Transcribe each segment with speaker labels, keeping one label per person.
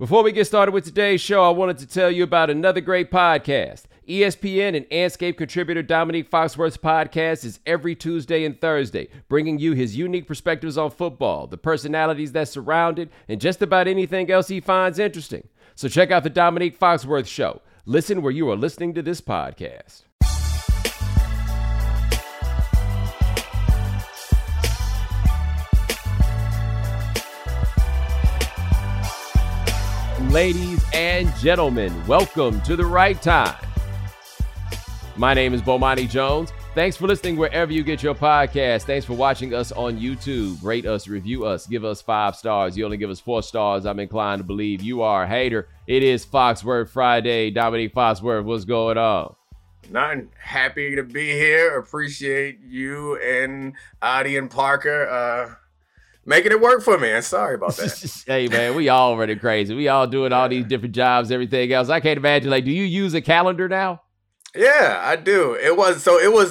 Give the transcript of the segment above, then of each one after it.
Speaker 1: Before we get started with today's show, I wanted to tell you about another great podcast. ESPN and Andscape contributor Dominique Foxworth's podcast is every Tuesday and Thursday, bringing you his unique perspectives on football, the personalities that surround it, and just about anything else he finds interesting. So check out the Dominique Foxworth Show. Listen where you are listening to this podcast. Ladies and gentlemen, welcome to The Right Time. My name is Bomani Jones. Thanks for listening wherever you get your podcast. Thanks for watching us on YouTube. Rate us, review us, give us 5 stars. You only give us 4 stars. I'm inclined to believe you are a hater. It is Foxworth Friday. Dominique Foxworth, what's going on?
Speaker 2: Nothing. Happy to be here. Appreciate you and Adi and Parker making it work for me. And sorry about that.
Speaker 1: Hey, man, we all running crazy. We all doing all these different jobs, everything else. I can't imagine. Like, do you use a calendar now?
Speaker 2: Yeah, I do. It was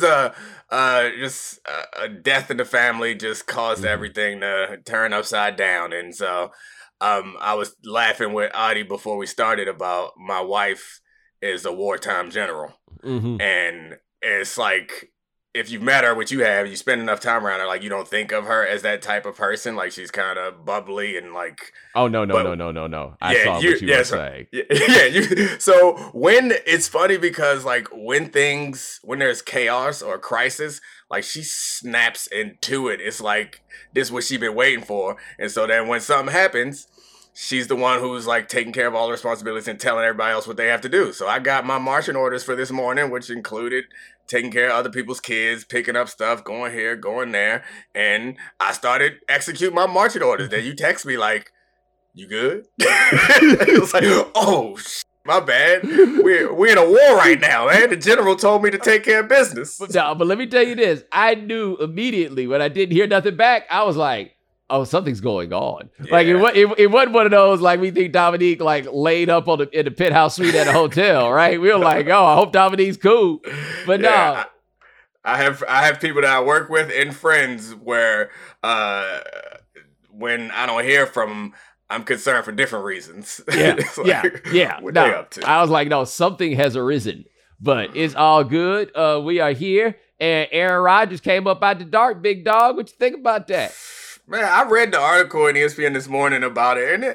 Speaker 2: just a death in the family just caused everything to turn upside down. And so I was laughing with Adi before we started about my wife is a wartime general. Mm-hmm. And it's like, if you've met her, which you have, you spend enough time around her, like, you don't think of her as that type of person. Like, she's kind of bubbly and like...
Speaker 1: Oh, no. I saw what you were saying.
Speaker 2: So when it's funny because like when there's chaos or crisis, like she snaps into it. It's like, this is what she's been waiting for. And so then when something happens, she's the one who's like taking care of all the responsibilities and telling everybody else what they have to do. So I got my marching orders for this morning, which included taking care of other people's kids, picking up stuff, going here, going there. And I started executing my marching orders. Then you text me like, you good? It was like, oh, my bad. We're in a war right now, man. The general told me to take care of business.
Speaker 1: No, but let me tell you this. I knew immediately when I didn't hear nothing back, I was like, oh, something's going on. Yeah. Like it wasn't one of those like we think Dominique like laid up in the penthouse suite at a hotel, right? We were like, oh, I hope Dominique's cool. But yeah,
Speaker 2: no. I have people that I work with and friends where when I don't hear from them, I'm concerned for different reasons.
Speaker 1: Yeah,
Speaker 2: yeah. What they up to?
Speaker 1: I was like, no, something has arisen, but it's all good. We are here, and Aaron Rodgers came up out the dark, big dog. What you think about that?
Speaker 2: Man, I read the article in ESPN this morning about it, and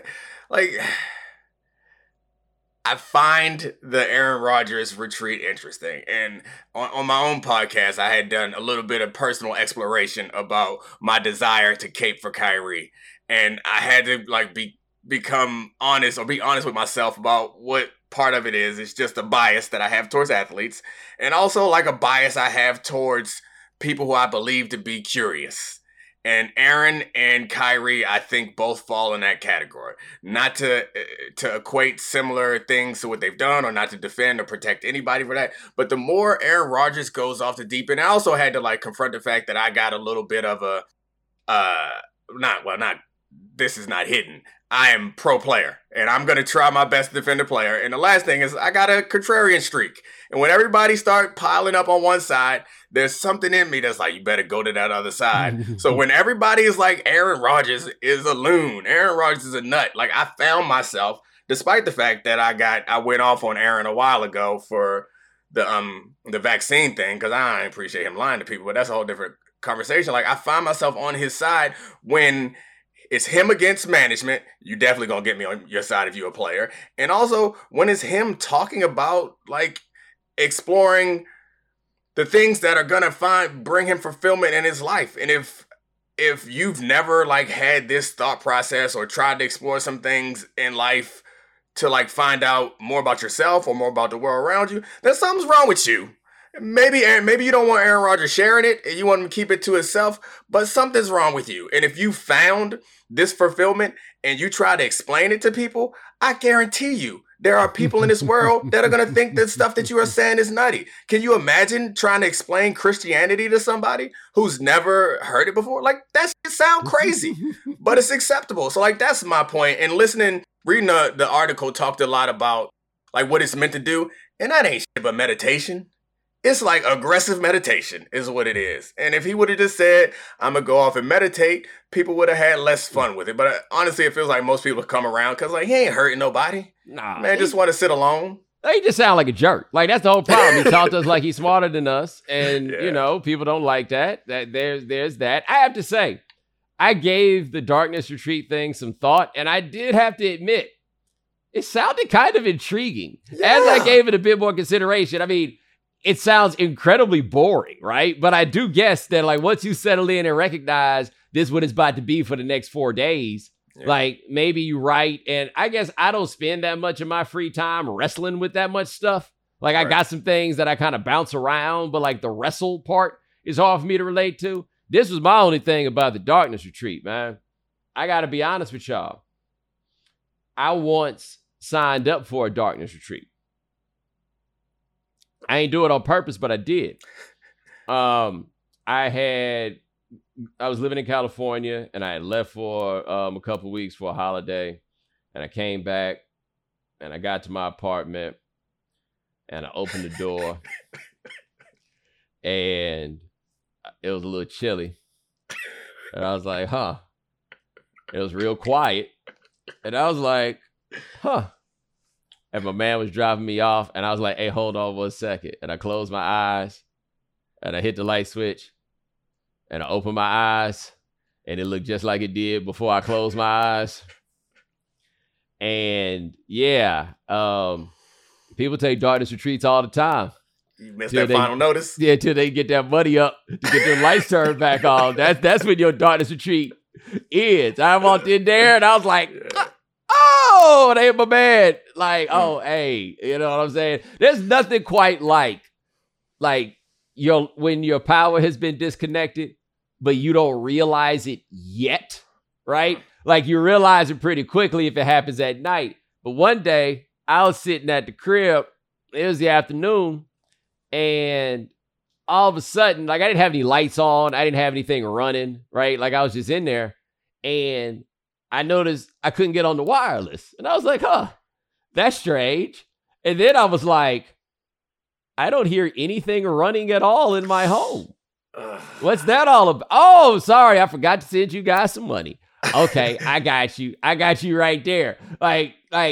Speaker 2: I find the Aaron Rodgers retreat interesting. And on my own podcast, I had done a little bit of personal exploration about my desire to cape for Kyrie. And I had to become honest or be honest with myself about what part of it is. It's just a bias that I have towards athletes, and also like a bias I have towards people who I believe to be curious. And Aaron and Kyrie, I think, both fall in that category. Not to equate similar things to what they've done or not to defend or protect anybody for that. But the more Aaron Rodgers goes off the deep end, I also had to confront the fact that I got a little bit of this is not hidden. I am pro player, and I'm going to try my best to defend the player. And the last thing is I got a contrarian streak. And when everybody start piling up on one side, there's something in me that's like, you better go to that other side. So when everybody is like, Aaron Rodgers is a loon, Aaron Rodgers is a nut, like I found myself, despite the fact that I went off on Aaron a while ago for the vaccine thing, because I don't appreciate him lying to people, but that's a whole different conversation. Like I find myself on his side when it's him against management. You definitely gonna get me on your side if you're a player. And also when it's him talking about like exploring the things that are gonna bring him fulfillment in his life. And if you've never had this thought process or tried to explore some things in life to find out more about yourself or more about the world around you, then something's wrong with you. Maybe you don't want Aaron Rodgers sharing it and you want him to keep it to himself, but something's wrong with you. And if you found this fulfillment and you try to explain it to people, I guarantee you there are people in this world that are going to think that stuff that you are saying is nutty. Can you imagine trying to explain Christianity to somebody who's never heard it before? Like, that shit sound crazy, but it's acceptable. So that's my point. And reading the article talked a lot about what it's meant to do. And that ain't shit but meditation. It's like aggressive meditation is what it is. And if he would have just said, I'm going to go off and meditate, people would have had less fun with it. But honestly, it feels like most people come around because like, he ain't hurting nobody.
Speaker 1: Nah,
Speaker 2: Man, just want to sit alone.
Speaker 1: He just sound like a jerk. Like, that's the whole problem. He talked to us like he's smarter than us. And,
Speaker 2: Yeah.
Speaker 1: you know, people don't like that. There's that. I have to say, I gave the Darkness Retreat thing some thought, and I did have to admit, it sounded kind of intriguing.
Speaker 2: Yeah.
Speaker 1: As I gave it a bit more consideration, I mean, it sounds incredibly boring, right? But I do guess that, like, once you settle in and recognize this is what it's about to be for the next 4 days, like, maybe you're right. And I guess I don't spend that much of my free time wrestling with that much stuff. Like, I got some things that I kind of bounce around, but, like, the wrestle part is hard for me to relate to. This was my only thing about the Darkness Retreat, man. I got to be honest with y'all. I once signed up for a Darkness Retreat. I ain't do it on purpose, but I did. I was living in California, and I had left for a couple weeks for a holiday, and I came back, and I got to my apartment, and I opened the door, and it was a little chilly, and I was like, huh. It was real quiet, and I was like, huh. And my man was driving me off, and I was like, hey, hold on 1 second. And I closed my eyes, and I hit the light switch, and I opened my eyes, and it looked just like it did before I closed my eyes. And yeah, people take Darkness Retreats all the time.
Speaker 2: You missed that final notice?
Speaker 1: Yeah, till they get that money up to get their lights turned back on. That's when your Darkness Retreat is. I walked in there, and I was like, oh, they my man. Like, oh, hey, you know what I'm saying? There's nothing quite like when your power has been disconnected, but you don't realize it yet, right? Like, you realize it pretty quickly if it happens at night. But one day, I was sitting at the crib. It was the afternoon, and all of a sudden, like, I didn't have any lights on. I didn't have anything running, right? Like, I was just in there, and I noticed I couldn't get on the wireless. And I was like, huh, that's strange. And then I was like, I don't hear anything running at all in my home. What's that all about? Oh, sorry, I forgot to send you guys some money. Okay, I got you. I got you right there. Like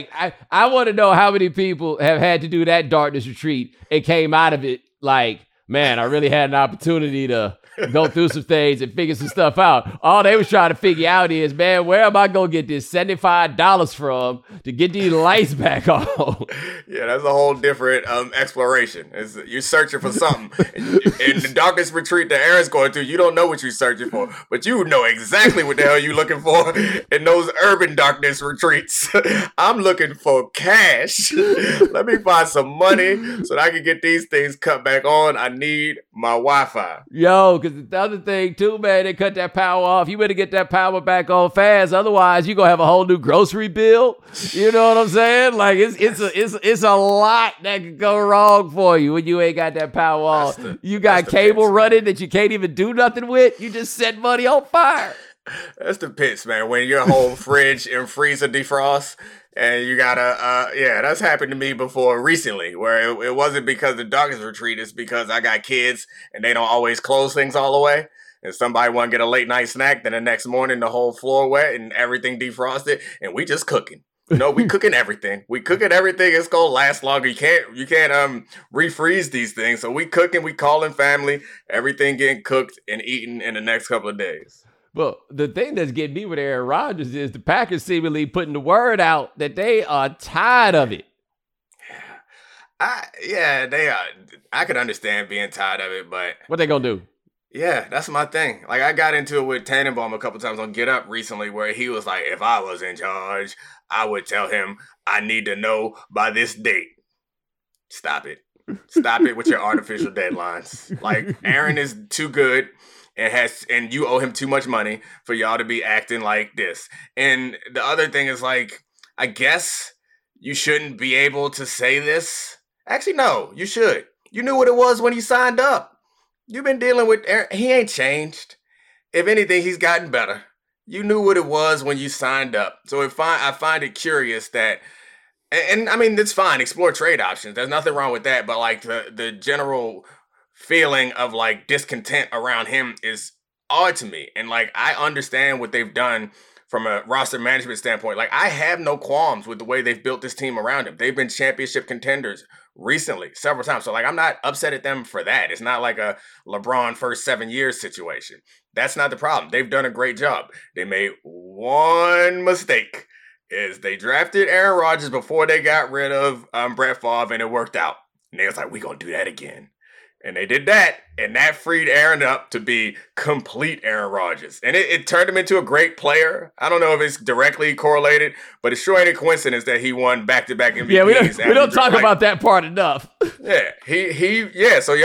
Speaker 1: I want to know how many people have had to do that Darkness Retreat and came out of it like, man, I really had an opportunity to go through some things and figure some stuff out. All they was trying to figure out is, man, where am I going to get this $75 from to get these lights back on?
Speaker 2: Yeah, that's a whole different exploration. You're searching for something. In the Darkness Retreat that Aaron's going through, you don't know what you're searching for, but you know exactly what the hell you're looking for in those urban Darkness Retreats. I'm looking for cash. Let me find some money so that I can get these things cut back on. I need my Wi-Fi.
Speaker 1: Yo, because the other thing too, man, they cut that power off. You better get that power back on fast. Otherwise, you're going to have a whole new grocery bill. You know what I'm saying? Like, it's a lot that could go wrong for you when you ain't got that power on. You got cable running that you can't even do nothing with. You just set money on fire.
Speaker 2: That's the pits, man. When your whole fridge and freezer defrost, and you gotta, that's happened to me before recently, where it wasn't because the Darkness Retreat, it's because I got kids and they don't always close things all the way. And somebody want to get a late night snack, then the next morning the whole floor wet and everything defrosted, and we just cooking. No, we cooking everything. We cooking everything. It's gonna last longer. You can't refreeze these things. So we cooking, we calling family, everything getting cooked and eaten in the next couple of days.
Speaker 1: Well, the thing that's getting me with Aaron Rodgers is the Packers seemingly putting the word out that they are tired of it.
Speaker 2: They are. I could understand being tired of it, but
Speaker 1: what they gonna do?
Speaker 2: Yeah, that's my thing. Like, I got into it with Tannenbaum a couple times on Get Up recently, where he was like, if I was in charge, I would tell him I need to know by this date. Stop it. Stop it with your artificial deadlines. Like, Aaron is too good. And you owe him too much money for y'all to be acting like this. And the other thing is, like, I guess you shouldn't be able to say this. Actually, no, you should. You knew what it was when you signed up. You've been dealing with Aaron. He ain't changed. If anything, he's gotten better. You knew what it was when you signed up. So I find it curious that, and I mean, it's fine. Explore trade options. There's nothing wrong with that. But like the general feeling of like discontent around him is odd to me. And like, I understand what they've done from a roster management standpoint. Like, I have no qualms with the way they've built this team around him. They've been championship contenders recently, several times. So like, I'm not upset at them for that. It's not like a LeBron first 7 years situation. That's not the problem. They've done a great job. They made one mistake, is they drafted Aaron Rodgers before they got rid of Brett Favre, and it worked out. And they was like, we're going to do that again. And they did that, and that freed Aaron up to be complete Aaron Rodgers. And it turned him into a great player. I don't know if it's directly correlated, but it sure ain't a coincidence that he won back-to-back MVPs.
Speaker 1: Yeah, we don't talk about that part enough.
Speaker 2: Yeah, so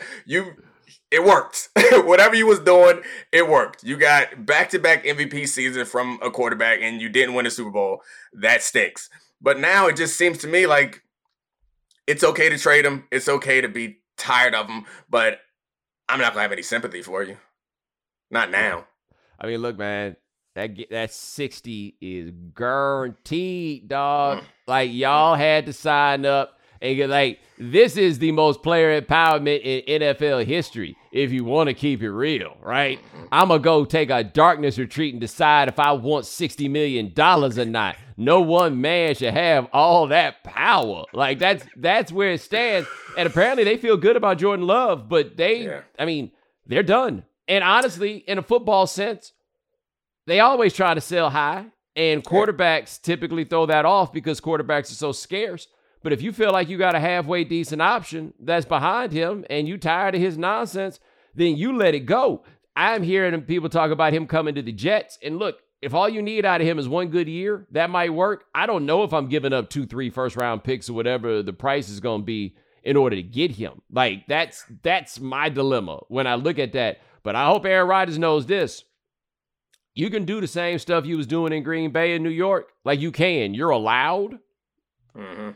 Speaker 2: it worked. Whatever you was doing, it worked. You got back-to-back MVP season from a quarterback, and you didn't win a Super Bowl. That stinks. But now it just seems to me like it's okay to trade him. It's okay to be tired of him, but I'm not gonna have any sympathy for you. Not now.
Speaker 1: I mean, look, man, that 60 is guaranteed, dog. Like, y'all had to sign up and get, like, this is the most player empowerment in NFL history. If you want to keep it real, right? I'm gonna go take a darkness retreat and decide if I want $60 million or not. No one man should have all that power. Like, that's where it stands. And apparently they feel good about Jordan Love, but they're done. And honestly, in a football sense, they always try to sell high, and quarterbacks typically throw that off because quarterbacks are so scarce. But if you feel like you got a halfway decent option that's behind him and you tired of his nonsense, then you let it go. I'm hearing people talk about him coming to the Jets. And look, if all you need out of him is one good year, that might work. I don't know if I'm giving up 2-3 first-round picks or whatever the price is going to be in order to get him. Like, that's my dilemma when I look at that. But I hope Aaron Rodgers knows this. You can do the same stuff you was doing in Green Bay and New York. Like, you can. You're allowed.
Speaker 2: Mm-hmm.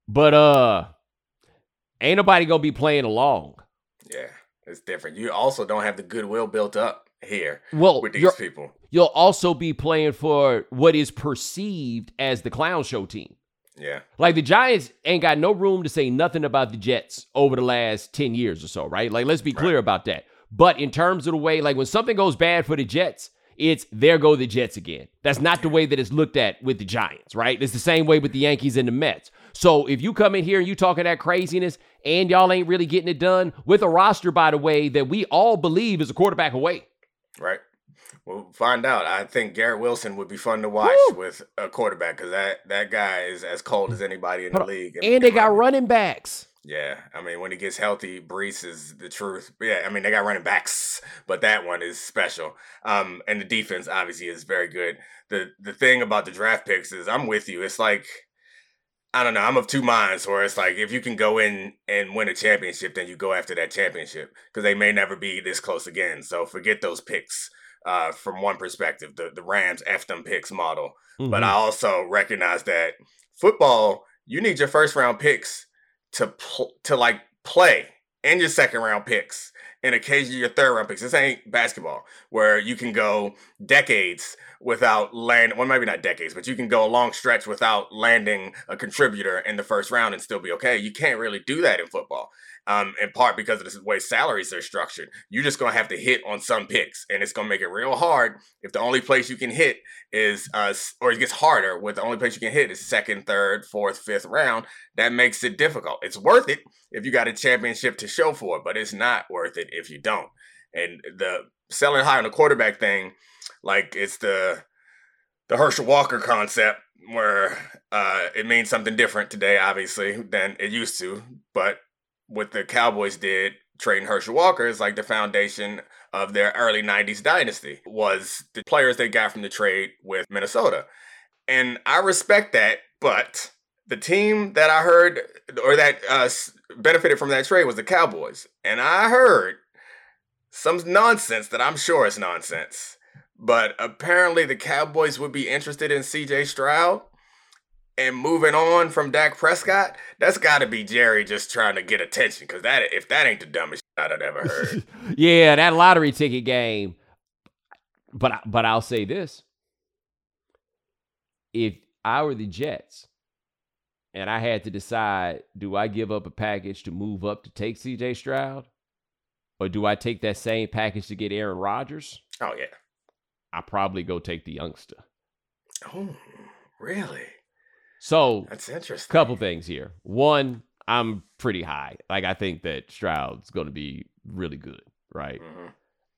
Speaker 1: But ain't nobody going to be playing along.
Speaker 2: Yeah, it's different. You also don't have the goodwill built up here with these people.
Speaker 1: You'll also be playing for what is perceived as the clown show team.
Speaker 2: Yeah.
Speaker 1: Like, the Giants ain't got no room to say nothing about the Jets over the last 10 years or so, right? Like, let's be clear about that. But in terms of the way, like, when something goes bad for the Jets, it's there go the Jets again. That's not the way that it's looked at with the Giants, right? It's the same way with the Yankees and the Mets. So if you come in here and you talking that craziness and y'all ain't really getting it done with a roster, by the way, that we all believe is a quarterback away.
Speaker 2: Right. We'll find out. I think Garrett Wilson would be fun to watch with a quarterback, because that guy is as cold as anybody in the league.
Speaker 1: And they got running backs.
Speaker 2: Yeah, I mean, when he gets healthy, Brees is the truth. But yeah, I mean, they got running backs, but that one is special. And the defense obviously is very good. The thing about the draft picks is, I'm with you. It's like, I don't know, I'm of two minds, where it's like, if you can go in and win a championship, then you go after that championship, because they may never be this close again. So forget those picks from one perspective, the Rams F them picks model. Mm-hmm. But I also recognize that football, you need your first round picks to play, and your second round picks, and occasionally your third round picks. This ain't basketball, where you can go decades without landing. Well, maybe not decades, but you can go a long stretch without landing a contributor in the first round and still be okay. You can't really do that in football, in part because of the way salaries are structured. You're just going to have to hit on some picks, and it's going to make it real hard if the only place you can hit is, or it gets harder with the only place you can hit is second, third, fourth, fifth round. That makes it difficult. It's worth it if you got a championship to show for it, but it's not worth it if you don't. And the selling high on the quarterback thing, like, it's the Herschel Walker concept, where it means something different today, obviously, than it used to. But what the Cowboys did, trading Herschel Walker, is like the foundation of their early 90s dynasty, was the players they got from the trade with Minnesota. And I respect that, but the team that I heard, or that benefited from that trade, was the Cowboys. And I heard some nonsense that I'm sure is nonsense, but apparently the Cowboys would be interested in CJ Stroud and moving on from Dak Prescott. That's got to be Jerry just trying to get attention, because if that ain't the dumbest shit I've ever heard.
Speaker 1: Yeah, that lottery ticket game. But I'll say this. If I were the Jets and I had to decide, do I give up a package to move up to take CJ Stroud? Or do I take that same package to get Aaron Rodgers?
Speaker 2: Oh, yeah.
Speaker 1: I probably go take the youngster.
Speaker 2: Oh, really?
Speaker 1: So
Speaker 2: that's interesting.
Speaker 1: Couple things here. One, I'm pretty high. Like, I think that Stroud's going to be really good, right?
Speaker 2: Mm-hmm.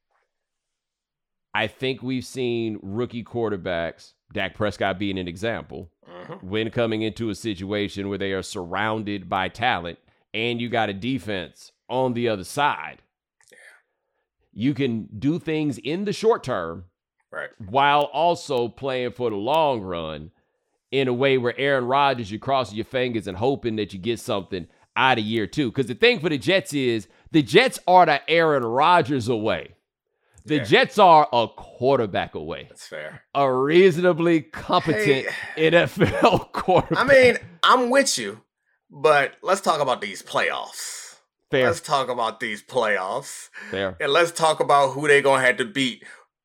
Speaker 1: I think we've seen rookie quarterbacks, Dak Prescott being an example, when coming into a situation where they are surrounded by talent and you got a defense on the other side. Yeah. You can do things in the short term,
Speaker 2: right,
Speaker 1: while also playing for the long run in a way where Aaron Rodgers, you're crossing your fingers and hoping that you get something out of year two. Because the thing for the Jets is the Jets are the Aaron Rodgers away. The Jets are a quarterback away.
Speaker 2: That's fair.
Speaker 1: A reasonably competent NFL quarterback.
Speaker 2: I mean, I'm with you, but let's talk about these playoffs.
Speaker 1: Fair.
Speaker 2: Let's talk about these playoffs.
Speaker 1: Fair.
Speaker 2: And let's talk about who they're going to have to beat.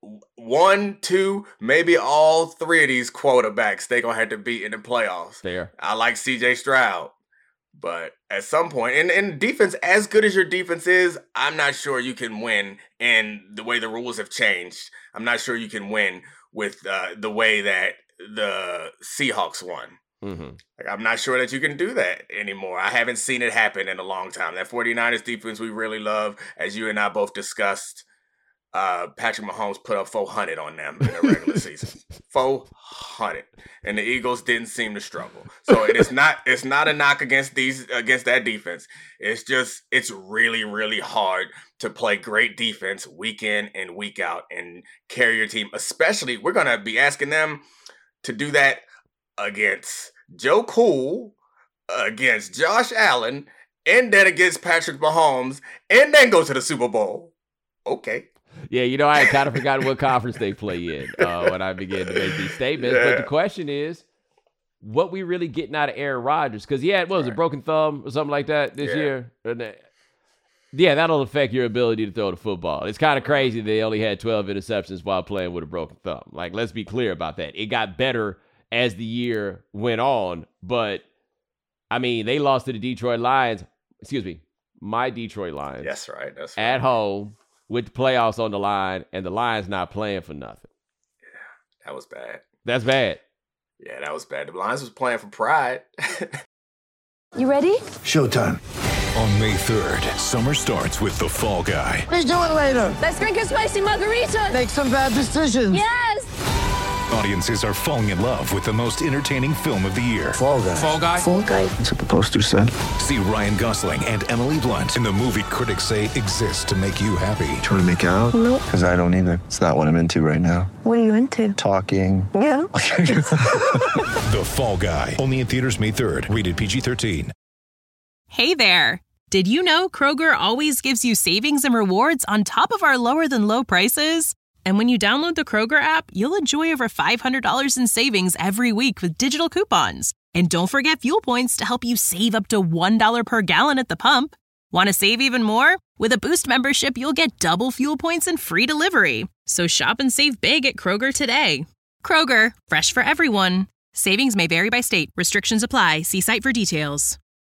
Speaker 2: 1, 2, maybe all 3 of these quarterbacks they're going to have to beat in the playoffs.
Speaker 1: Fair.
Speaker 2: I like CJ Stroud. But at some point, and defense, as good as your defense is, I'm not sure you can win. And the way the rules have changed, I'm not sure you can win with the way that the Seahawks won.
Speaker 1: Mm-hmm.
Speaker 2: Like, I'm not sure that you can do that anymore. I haven't seen it happen in a long time. That 49ers defense we really love, as you and I both discussed. Patrick Mahomes put up 400 on them in the regular season. 400, and the Eagles didn't seem to struggle. So it's not a knock against that defense. It's really, really hard to play great defense week in and week out and carry your team. Especially, we're gonna be asking them to do that against Joe Cool, against Josh Allen, and then against Patrick Mahomes, and then go to the Super Bowl. Okay.
Speaker 1: Yeah, I had kind of forgotten what conference they play in when I began to make these statements. Yeah. But the question is, what we really getting out of Aaron Rodgers? Because what was it, broken thumb or something like that this year? Yeah, that'll affect your ability to throw the football. It's kind of crazy that they only had 12 interceptions while playing with a broken thumb. Like, let's be clear about that. It got better as the year went on, but, I mean, they lost to the Detroit Lions. Excuse me, my Detroit Lions.
Speaker 2: That's right.
Speaker 1: At home. With the playoffs on the line, and the Lions not playing for nothing.
Speaker 2: Yeah, that was bad.
Speaker 1: That's bad.
Speaker 2: Yeah, that was bad. The Lions was playing for pride.
Speaker 3: You ready?
Speaker 4: Showtime.
Speaker 5: On May 3rd, summer starts with The Fall Guy.
Speaker 3: Let's do it later.
Speaker 6: Let's drink a spicy margarita.
Speaker 3: Make some bad decisions.
Speaker 6: Yes.
Speaker 5: Audiences are falling in love with the most entertaining film of the year.
Speaker 4: Fall Guy.
Speaker 5: Fall Guy?
Speaker 3: Fall Guy.
Speaker 4: That's what the poster said.
Speaker 5: See Ryan Gosling and Emily Blunt in the movie critics say exists to make you happy.
Speaker 4: Trying to make it out?
Speaker 3: Nope.
Speaker 4: Because I don't either. It's not what I'm into right now.
Speaker 3: What are you into?
Speaker 4: Talking.
Speaker 3: Yeah.
Speaker 5: The Fall Guy. Only in theaters May 3rd. Rated PG-13.
Speaker 7: Hey there. Did you know Kroger always gives you savings and rewards on top of our lower than low prices? And when you download the Kroger app, you'll enjoy over $500 in savings every week with digital coupons. And don't forget fuel points to help you save up to $1 per gallon at the pump. Want to save even more? With a Boost membership, you'll get double fuel points and free delivery. So shop and save big at Kroger today. Kroger, fresh for everyone. Savings may vary by state. Restrictions apply. See site for details.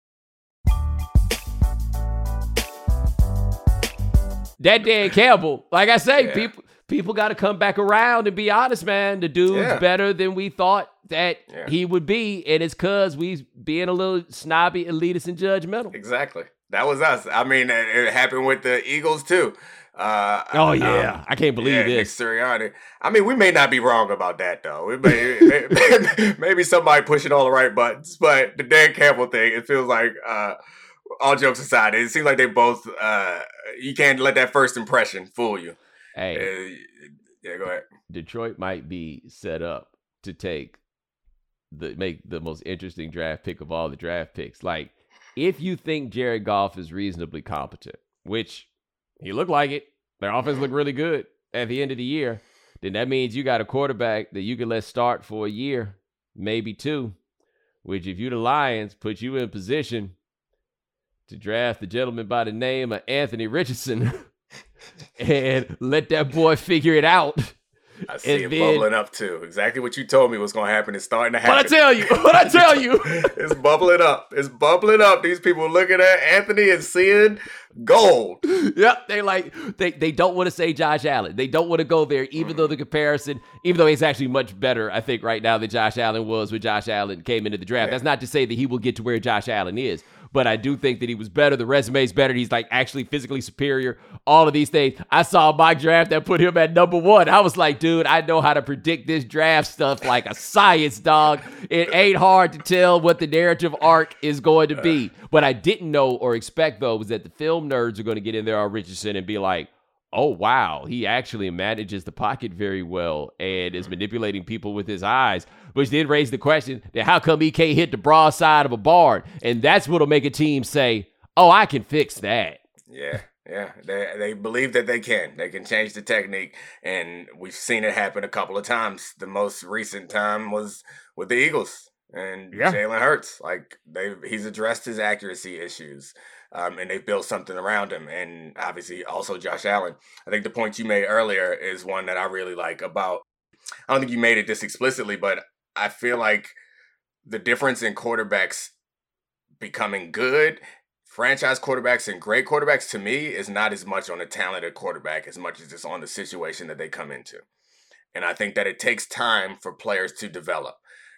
Speaker 1: That Dan Campbell, like I say, people got to come back around and be honest, man. The dude's better than we thought that he would be, and it's because we being a little snobby, elitist, and judgmental.
Speaker 2: Exactly. That was us. I mean, it happened with the Eagles, too.
Speaker 1: I can't believe this.
Speaker 2: Nick Sirianni. I mean, we may not be wrong about that, though. Maybe somebody pushing all the right buttons, but the Dan Campbell thing, it feels like, all jokes aside, it seems like they both, you can't let that first impression fool you.
Speaker 1: Hey,
Speaker 2: go ahead.
Speaker 1: Detroit might be set up to make the most interesting draft pick of all the draft picks. Like, if you think Jared Goff is reasonably competent, which he looked like it, their offense looked really good at the end of the year, then that means you got a quarterback that you can let start for a year, maybe 2, which if you're the Lions, put you in position to draft the gentleman by the name of Anthony Richardson and let that boy figure it out.
Speaker 2: I see it bubbling up too. Exactly what you told me was going to happen is starting to happen.
Speaker 1: What I tell you.
Speaker 2: It's bubbling up. It's bubbling up. These people looking at Anthony and seeing Gold.
Speaker 1: Yep, they don't want to say Josh Allen. They don't want to go there, even though the comparison, even though he's actually much better, I think, right now than Josh Allen was when Josh Allen came into the draft. That's not to say that he will get to where Josh Allen is, but I do think that he was better. The resume's better. He's like actually physically superior. All of these things. I saw a mock draft that put him at number 1. I was like, dude, I know how to predict this draft stuff like a science, dog. It ain't hard to tell what the narrative arc is going to be. What I didn't know or expect, though, was that the film nerds are going to get in there on Richardson and be like, oh, wow, he actually manages the pocket very well and is manipulating people with his eyes, which then raised the question that how come he can't hit the broadside of a barn? And that's what'll make a team say, oh, I can fix that.
Speaker 2: Yeah. They believe that they can. They can change the technique, and we've seen it happen a couple of times. The most recent time was with the Eagles and Jalen Hurts. Like, he's addressed his accuracy issues. And they've built something around him. And obviously also Josh Allen. I think the point you made earlier is one that I really like about, I don't think you made it this explicitly, but I feel like the difference in quarterbacks becoming good, franchise quarterbacks and great quarterbacks, to me, is not as much on the talented quarterback as much as it's on the situation that they come into. And I think that it takes time for players to develop.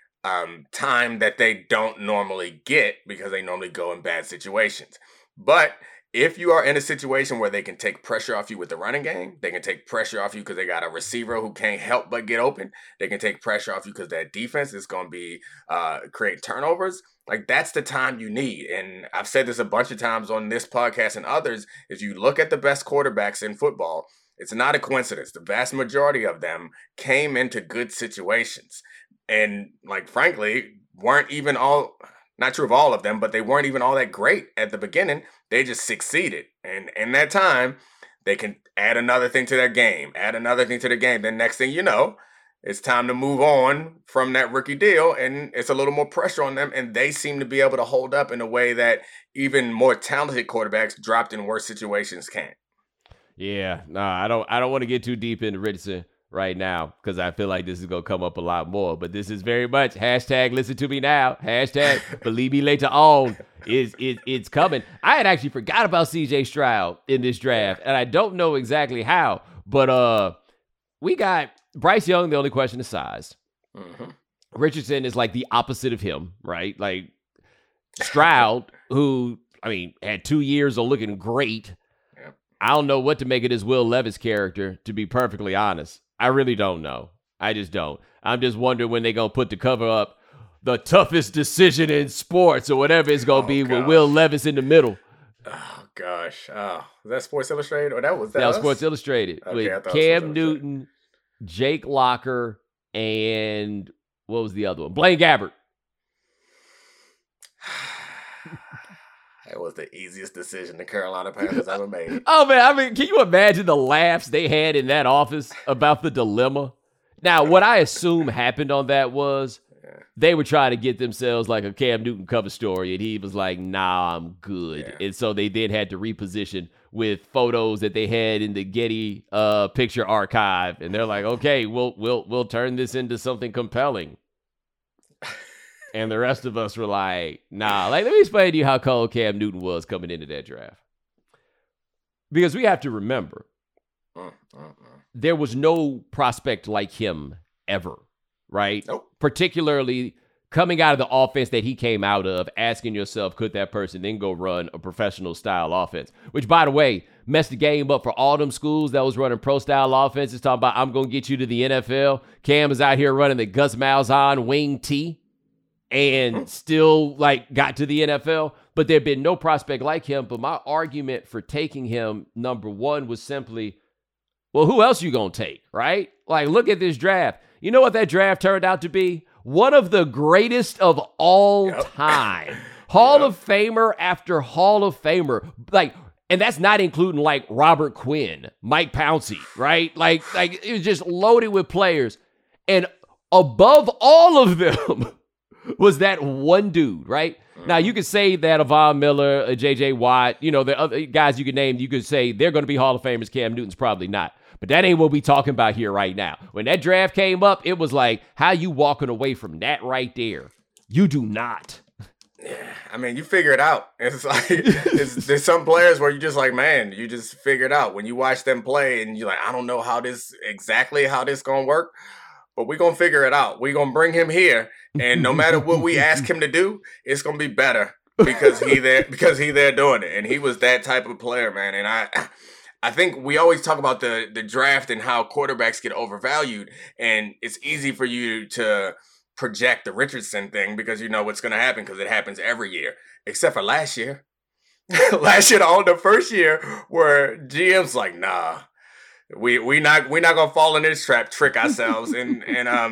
Speaker 2: Time that they don't normally get because they normally go in bad situations. But if you are in a situation where they can take pressure off you with the running game, they can take pressure off you because they got a receiver who can't help but get open. They can take pressure off you because that defense is going to be create turnovers. Like, that's the time you need. And I've said this a bunch of times on this podcast and others, is you look at the best quarterbacks in football, it's not a coincidence. The vast majority of them came into good situations. And, like, frankly, weren't even all, not true of all of them, but they weren't even all that great at the beginning. They just succeeded. And in that time, they can add another thing to their game, Then next thing you know, it's time to move on from that rookie deal, and it's a little more pressure on them, and they seem to be able to hold up in a way that even more talented quarterbacks dropped in worse situations can't.
Speaker 1: Yeah, I don't want to get too deep into Richardson right now because I feel like this is going to come up a lot more. But this is very much hashtag listen to me now. Hashtag believe me later on. It's coming. I had actually forgot about CJ Stroud in this draft, and I don't know exactly how. But we got Bryce Young. The only question is size. Mm-hmm. Richardson is like the opposite of him, right? Like Stroud, who, I mean, had 2 years of looking great. I don't know what to make of this Will Levis character, to be perfectly honest. I really don't know. I just don't. I'm just wondering when they're going to put the cover up, the toughest decision in sports or whatever it's going to be with Will Levis in the middle.
Speaker 2: Oh, gosh. Oh, was that Sports Illustrated? Or that was
Speaker 1: Sports Illustrated with Cam Newton, Jake Locker, and what was the other one? Blaine Gabbert.
Speaker 2: That was the easiest decision the Carolina Panthers ever made.
Speaker 1: Oh, man. I mean, can you imagine the laughs they had in that office about the dilemma? Now, what I assume happened on that was they were trying to get themselves like a Cam Newton cover story, and he was like, nah, I'm good. Yeah. And so they then had to reposition with photos that they had in the Getty picture archive. And they're like, okay, we'll turn this into something compelling. And the rest of us were like, nah, like, let me explain to you how cold Cam Newton was coming into that draft. Because we have to remember, there was no prospect like him ever, right?
Speaker 2: Nope.
Speaker 1: Particularly coming out of the offense that he came out of, asking yourself, could that person then go run a professional style offense? Which, by the way, messed the game up for all them schools that was running pro style offenses, talking about, I'm going to get you to the NFL. Cam is out here running the Gus Malzahn wing T. And still, like, got to the NFL. But there had been no prospect like him. But my argument for taking him, number one, was simply, well, who else you going to take, right? Like, look at this draft. You know what that draft turned out to be? One of the greatest of all time. Hall of Famer after Hall of Famer. Like, and that's not including, like, Robert Quinn, Mike Pouncey, right? Like it was just loaded with players. And above all of them was that one dude, right? Now, you could say that of Von Miller, J.J. Watt, you know, the other guys you could name, you could say they're going to be Hall of Famers. Cam Newton's probably not. But that ain't what we talking about here right now. When that draft came up, it was like, how you walking away from that right there? You do not.
Speaker 2: Yeah, I mean, you figure it out. It's like there's some players where you just like, man, you just figure it out when you watch them play, and you're like, I don't know how this gonna work, but we're gonna figure it out. We're gonna bring him here, and no matter what we ask him to do, it's gonna be better because he there doing it, and he was that type of player, man. And I think we always talk about the draft and how quarterbacks get overvalued, and it's easy for you to project the Richardson thing because you know what's going to happen because it happens every year, except for last year. Last year, the first year where GM's like, nah, we not gonna fall in this trap, trick ourselves, and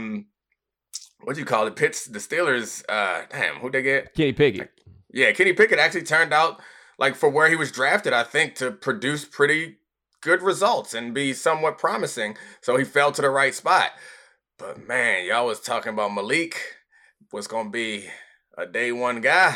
Speaker 2: what do you call it? The Steelers. Who'd they get?
Speaker 1: Kenny Pickett.
Speaker 2: Yeah, Kenny Pickett actually turned out like for where he was drafted, I think, to produce pretty good results and be somewhat promising. So he fell to the right spot. But man, y'all was talking about Malik was going to be a day one guy.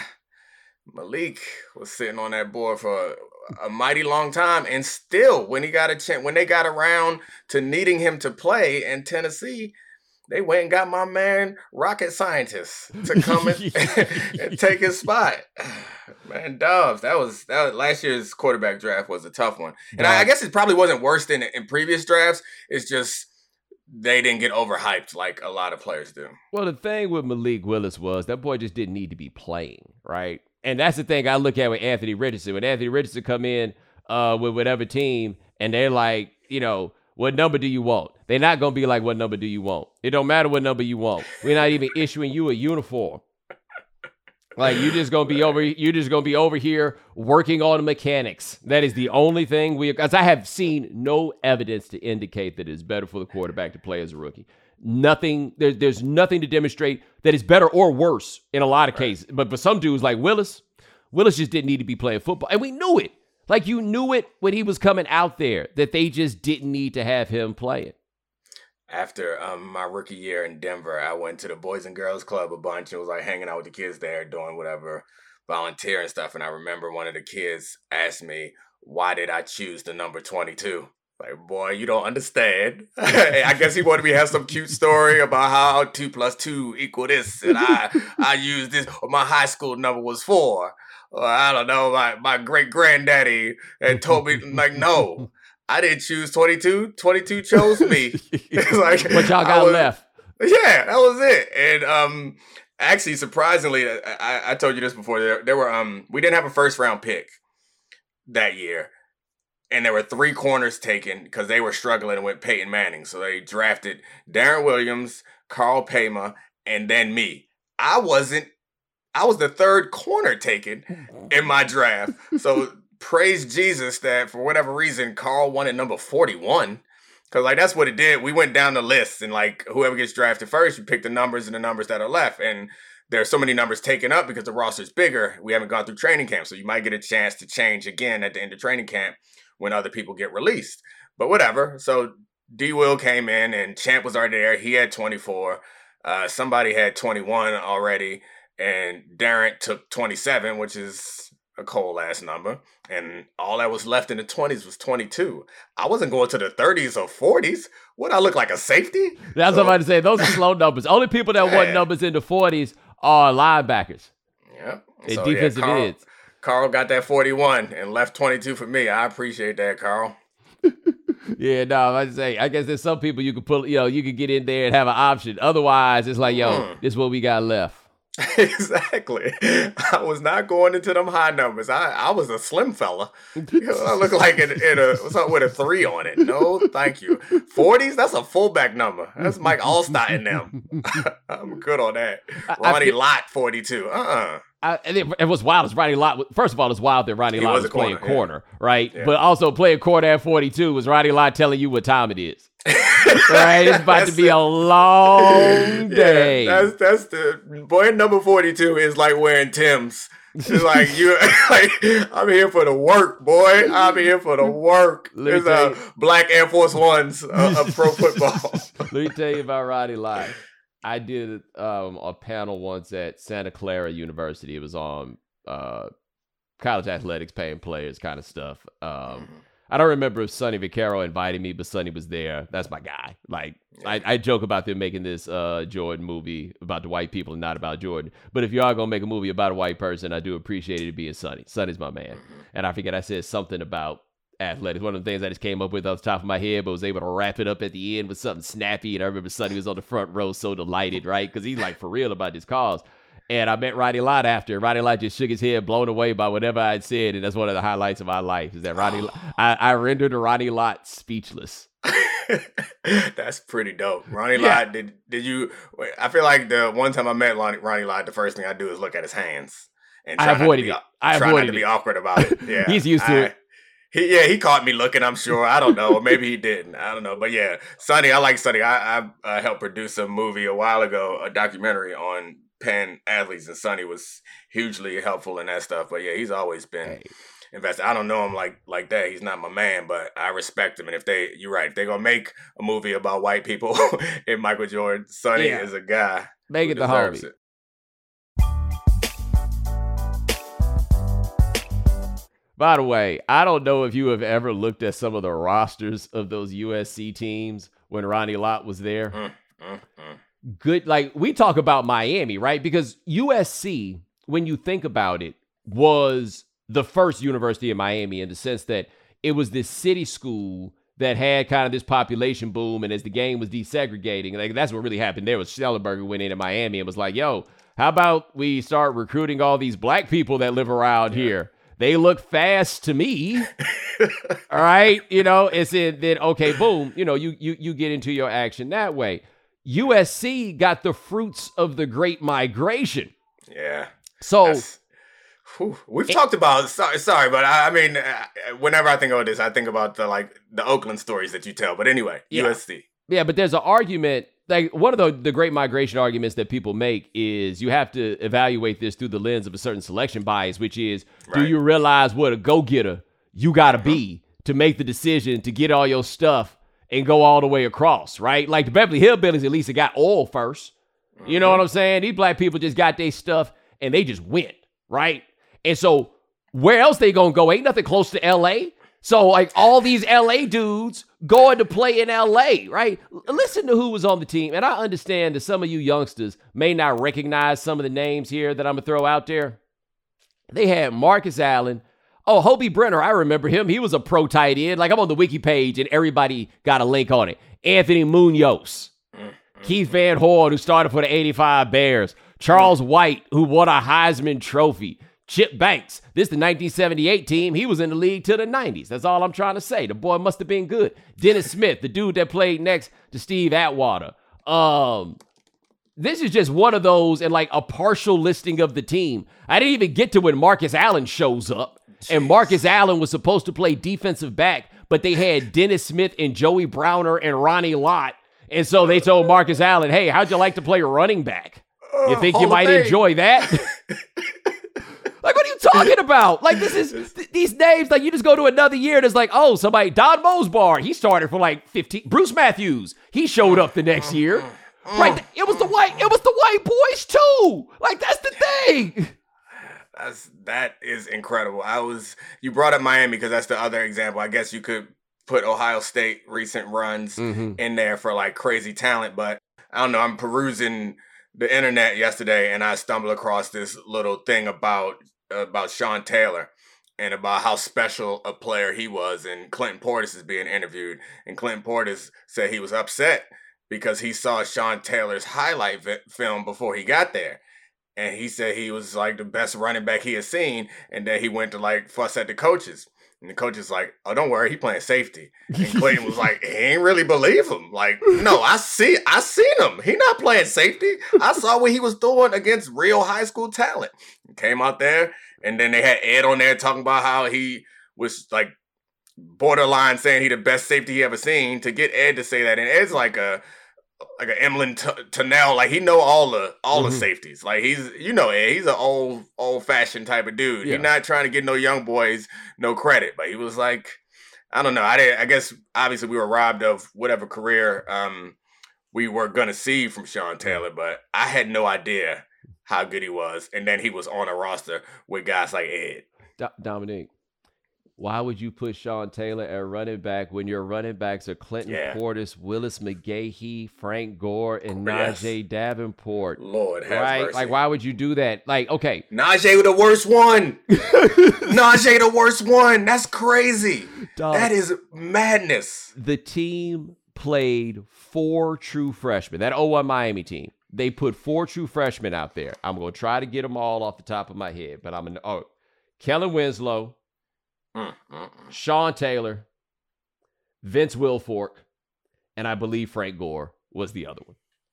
Speaker 2: Malik was sitting on that board for a mighty long time. And still, when he got a chance, when they got around to needing him to play in Tennessee, they went and got my man, rocket scientist, to come and take his spot. Man, Dobbs, that was last year's quarterback draft was a tough one. And I guess it probably wasn't worse than in previous drafts. It's just they didn't get overhyped like a lot of players do.
Speaker 1: Well, the thing with Malik Willis was that boy just didn't need to be playing, right? And that's the thing I look at with Anthony Richardson. When Anthony Richardson come in with whatever team, and they're like, you know, what number do you want? They're not going to be like, what number do you want? It don't matter what number you want. We're not even issuing you a uniform. Like, you're just going to be over here working on the mechanics. That is the only thing because I have seen no evidence to indicate that it's better for the quarterback to play as a rookie. Nothing, there's nothing to demonstrate that it's better or worse in a lot of cases. But for some dudes like Willis just didn't need to be playing football. And we knew it. Like, you knew it when he was coming out there, that they just didn't need to have him playing.
Speaker 2: After my rookie year in Denver, I went to the Boys and Girls Club a bunch and was like hanging out with the kids there, doing whatever, volunteer and stuff. And I remember one of the kids asked me, why did I choose the number 22? Like, boy, you don't understand. I guess he wanted me to have some cute story about how 2 + 2 equal this. And I used this, or my high school number was 4. Or I don't know, my great granddaddy and told me, like, no, I didn't choose 22. 22 chose me. Like,
Speaker 1: what y'all got left?
Speaker 2: Yeah, that was it. And actually, surprisingly, I told you this before. There were we didn't have a first round pick that year, and there were 3 corners taken because they were struggling with Peyton Manning. So they drafted Darren Williams, Carl Payma, and then me. I was the 3rd corner taken in my draft. So praise Jesus that for whatever reason, Carl won at number 41. Because, like, that's what it did. We went down the list, and, like, whoever gets drafted first, you pick the numbers and the numbers that are left. And there's so many numbers taken up because the roster's bigger. We haven't gone through training camp, so you might get a chance to change again at the end of training camp when other people get released. But whatever. So D-Will came in, and Champ was already there. He had 24. Somebody had 21 already. And Darren took 27, which is a cold-ass number. And all that was left in the 20s was 22. I wasn't going to the 30s or 40s. Would I look like a safety?
Speaker 1: That's what I'm about to say. Those are slow numbers. Only people that want numbers in the 40s are linebackers.
Speaker 2: Yeah.
Speaker 1: And defensive ends.
Speaker 2: Carl got that 41 and left 22 for me. I appreciate that, Carl.
Speaker 1: Yeah, no, I say, I guess there's some people you could pull, you could get in there and have an option. Otherwise, it's like, this is what we got left.
Speaker 2: Exactly. I was not going into them high numbers. I was a slim fella. I look like something with a 3 on it. No, thank you. 40s, that's a fullback number. That's Mike Allstott in them. I'm good on that. Ronnie Lott, 42.
Speaker 1: It was wild as Ronnie Lott. First of all, it's wild that Ronnie Lott was playing corner, right? Yeah. But also playing corner at 42 was Ronnie Lott telling you what time it is. Right? It's about to be a long day.
Speaker 2: Yeah, that's the boy. Number 42 is like wearing Timbs. It's like I'm here for the work, boy. I'm here for the work. There's black Air Force Ones of pro football.
Speaker 1: Let me tell you about Ronnie Lott. I did a panel once at Santa Clara University. It was on college athletics, paying players kind of stuff. I don't remember if Sonny Vaccaro invited me, but Sonny was there. That's my guy. Like, I joke about them making this Jordan movie about the white people and not about Jordan. But if you are going to make a movie about a white person, I do appreciate it being Sonny. Sonny's my man. And I forget I said something about athletics. One of the things I just came up with off the top of my head, but was able to wrap it up at the end with something snappy. And I remember Sonny was on the front row so delighted, right? Because he's like for real about this cause. And I met Ronnie Lott after. Ronnie Lott just shook his head, blown away by whatever I had said. And that's one of the highlights of my life is that I rendered Ronnie Lott speechless.
Speaker 2: That's pretty dope. Ronnie Lott, did you, I feel like the one time I met Ronnie Lott, the first thing I do is look at his hands. And try not to be awkward about it. Yeah,
Speaker 1: he's used to it.
Speaker 2: He caught me looking, I'm sure. I don't know. Or maybe he didn't. I don't know. But yeah, Sonny, I like Sonny. I helped produce a movie a while ago, a documentary on Penn athletes, and Sonny was hugely helpful in that stuff. But yeah, he's always been invested. I don't know him like that. He's not my man, but I respect him. And you're right, if they're going to make a movie about white people and Michael Jordan, Sonny is a guy.
Speaker 1: Make it the homie.
Speaker 2: It.
Speaker 1: By the way, I don't know if you have ever looked at some of the rosters of those USC teams when Ronnie Lott was there. Good, like we talk about Miami, right? Because USC, when you think about it, was the first university in Miami in the sense that it was this city school that had kind of this population boom. And as the game was desegregating, like that's what really happened there was Schellenberger went into Miami and was like, yo, how about we start recruiting all these black people that live around here? They look fast to me. All right. It's then, okay, boom, you get into your action that way. USC got the fruits of the Great Migration.
Speaker 2: Yeah.
Speaker 1: So
Speaker 2: we've talked about, sorry, but I mean, whenever I think about this, I think about the Oakland stories that you tell. But anyway, USC.
Speaker 1: Yeah, but there's an argument, like one of the Great Migration arguments that people make is you have to evaluate this through the lens of a certain selection bias, which is, do you realize what a go-getter you got to be to make the decision to get all your stuff and go all the way across, right? Like the Beverly Hillbillies at least got oil first. You know what I'm saying? These black people just got their stuff and they just went, right? And so where else they gonna go? Ain't nothing close to LA. So like all these LA dudes going to play in LA, right? Listen to who was on the team. And I understand that some of you youngsters may not recognize some of the names here that I'm gonna throw out there. They had Marcus Allen. Oh, Hobie Brenner, I remember him. He was a pro tight end. Like I'm on the wiki page and everybody got a link on it. Anthony Munoz. Keith Van Horn, who started for the 85 Bears. Charles White, who won a Heisman Trophy. Chip Banks. This is the 1978 team. He was in the league till the 90s. That's all I'm trying to say. The boy must have been good. Dennis Smith, the dude that played next to Steve Atwater. This is just one of those and like a partial listing of the team. I didn't even get to when Marcus Allen shows up. And Marcus Allen was supposed to play defensive back, but they had Dennis Smith and Joey Browner and Ronnie Lott. And so they told Marcus Allen, hey, how'd you like to play running back? You think you might enjoy that? Like, what are you talking about? Like, this is these names, like, you just go to another year and it's like, oh, somebody, Don Mosbar, he started for like 15. Bruce Matthews, he showed up the next year. Right? It was the white boys too. Like, that's the thing.
Speaker 2: That is incredible. You brought up Miami because that's the other example. I guess you could put Ohio State recent runs in there for like crazy talent, but I don't know. I'm perusing the internet yesterday and I stumbled across this little thing about Sean Taylor and about how special a player he was. And Clinton Portis is being interviewed, and Clinton Portis said he was upset because he saw Sean Taylor's highlight film before he got there. And he said he was like the best running back he had seen. And then he went to like fuss at the coaches. And the coach is like, oh, don't worry, he playing safety. And Clayton was like, he ain't really believe him. Like, no, I seen him. He not playing safety. I saw what he was doing against real high school talent. He came out there, and then they had Ed on there talking about how he was like borderline saying he the best safety he ever seen. To get Ed to say that, and Ed's like a Emlyn Tunnell, like he know all the safeties. Like he's Ed, he's an old fashioned type of dude. Yeah. He's not trying to get no young boys no credit, but he was like, I don't know. I guess obviously we were robbed of whatever career we were gonna see from Sean Taylor, but I had no idea how good he was. And then he was on a roster with guys like Ed.
Speaker 1: Dominique, Why would you put Sean Taylor at running back when your running backs are Clinton Portis, Willis McGahee, Frank Gore, and Najee Davenport?
Speaker 2: Lord have mercy.
Speaker 1: Like, why would you do that? Like, okay.
Speaker 2: Najee the worst one. Najee the worst one. That's crazy. Dog, that is madness.
Speaker 1: The team played 4 true freshmen. That 0-1 Miami team. They put 4 true freshmen out there. I'm going to try to get them all off the top of my head, but Kellen Winslow, Sean Taylor, Vince Wilfork, and I believe Frank Gore was the other one.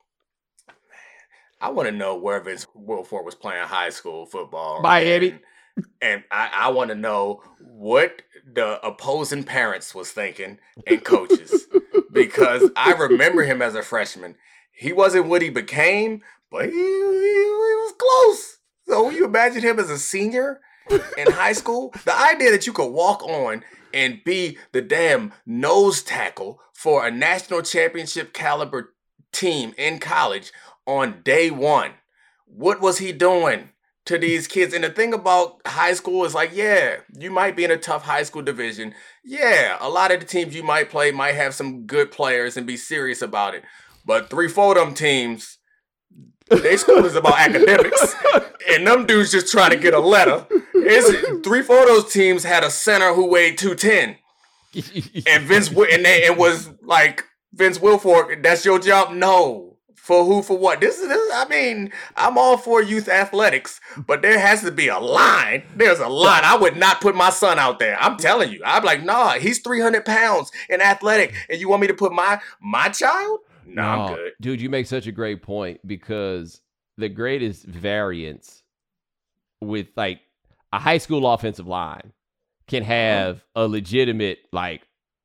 Speaker 2: I want to know where Vince Wilfork was playing high school football.
Speaker 1: Miami.
Speaker 2: And I want to know what the opposing parents was thinking and coaches. Because I remember him as a freshman. He wasn't what he became, but he was close. So you imagine him as a senior in high school? The idea that you could walk on and be the damn nose tackle for a national championship caliber team in college on day one. What was he doing to these kids? And the thing about high school is like, yeah, you might be in a tough high school division. Yeah, a lot of the teams you might play might have some good players and be serious about it. But 3-4 of them teams, their school is about academics. And them dudes just trying to get a letter. 3-4 of those teams had a center who weighed 210. And it was like, Vince Wilfork, that's your job? No. For who, for what? I mean, I'm all for youth athletics, but there has to be a line. There's a line. I would not put my son out there. I'm telling you. I'm like, nah, he's 300 pounds and athletic, and you want me to put my child? No, I'm good.
Speaker 1: Dude, you make such a great point, because the greatest variance with like a high school offensive line can have a legitimate like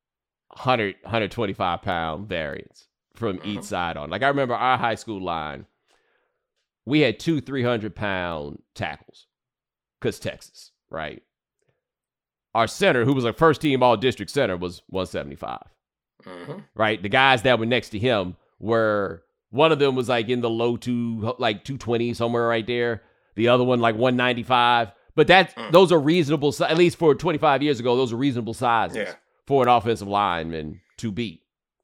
Speaker 1: 125 pound variance from each side on. Like I remember our high school line, we had 2 300-pound tackles because Texas, right? Our center, who was a first team all district center, was 175. Right? The guys that were next to him were, one of them was like in the low like 220, somewhere right there. The other one like 195. But those are reasonable, at least for 25 years ago, those are reasonable sizes for an offensive lineman to beat.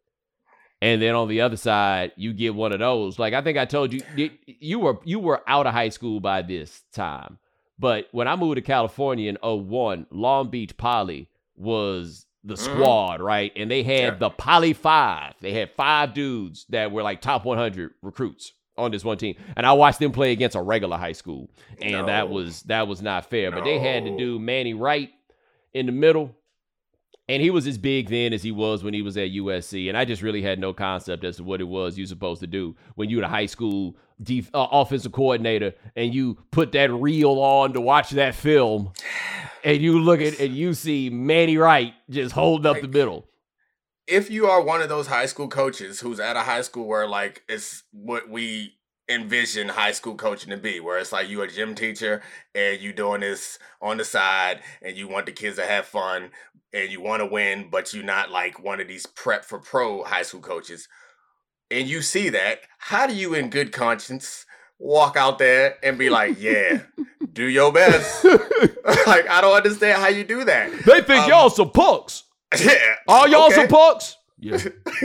Speaker 1: And then on the other side, you get one of those. Like I think I told you, you were out of high school by this time. But when I moved to California in 2001, Long Beach Poly was the squad, right? And they had the Poly 5. They had 5 dudes that were like top 100 recruits on this one team. And I watched them play against a regular high school. And that was not fair. But they had to do Manny Wright in the middle. And he was as big then as he was when he was at USC. And I just really had no concept as to what it was you're supposed to do when you're the high school offensive coordinator and you put that reel on to watch that film. And you look at and you see Manny Wright just holding up the middle.
Speaker 2: If you are one of those high school coaches who's at a high school where like it's what we envision high school coaching to be, where it's like you a gym teacher and you doing this on the side and you want the kids to have fun and you want to win, but you're not like one of these prep for pro high school coaches, and you see that, how do you in good conscience walk out there and be like, yeah, do your best? Like, I don't understand how you do that.
Speaker 1: They think y'all some punks.
Speaker 2: Yeah.
Speaker 1: Are y'all some punks?
Speaker 2: Yeah.